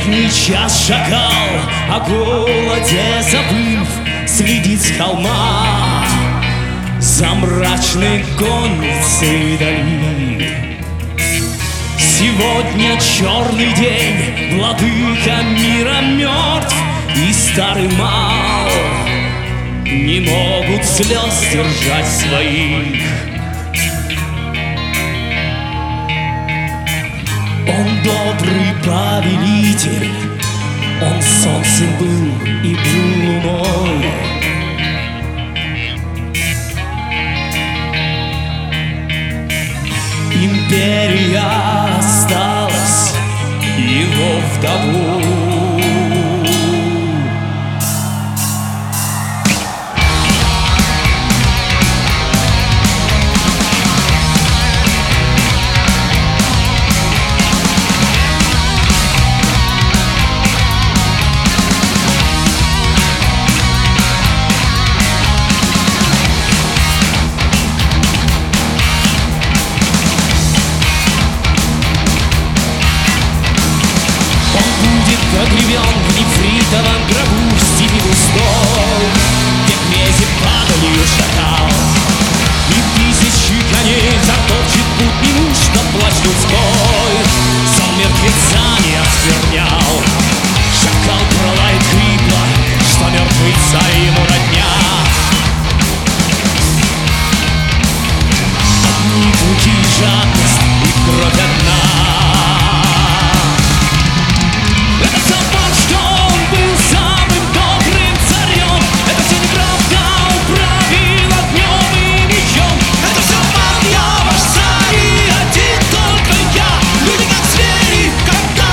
Летний час шагал, о голоде забыв, следит с холма за мрачной конницей дали. Сегодня черный день, владыка мира мертв, и старый мал не могут слез держать своих. Он добрый повелитель, он солнцем был и был луной. Империя осталась его вдову. Погребен в нефритовом гробу в степи густой, где в мезе падалью шакал, и тысячи коней затопчет путь неуж на плащ людской. Сон мертвеца не осквернял, шакал пролает хрипло, что мертвый царь ему родня. Одни клыки, жадность и кровь одна. Когда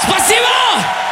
Спасибо!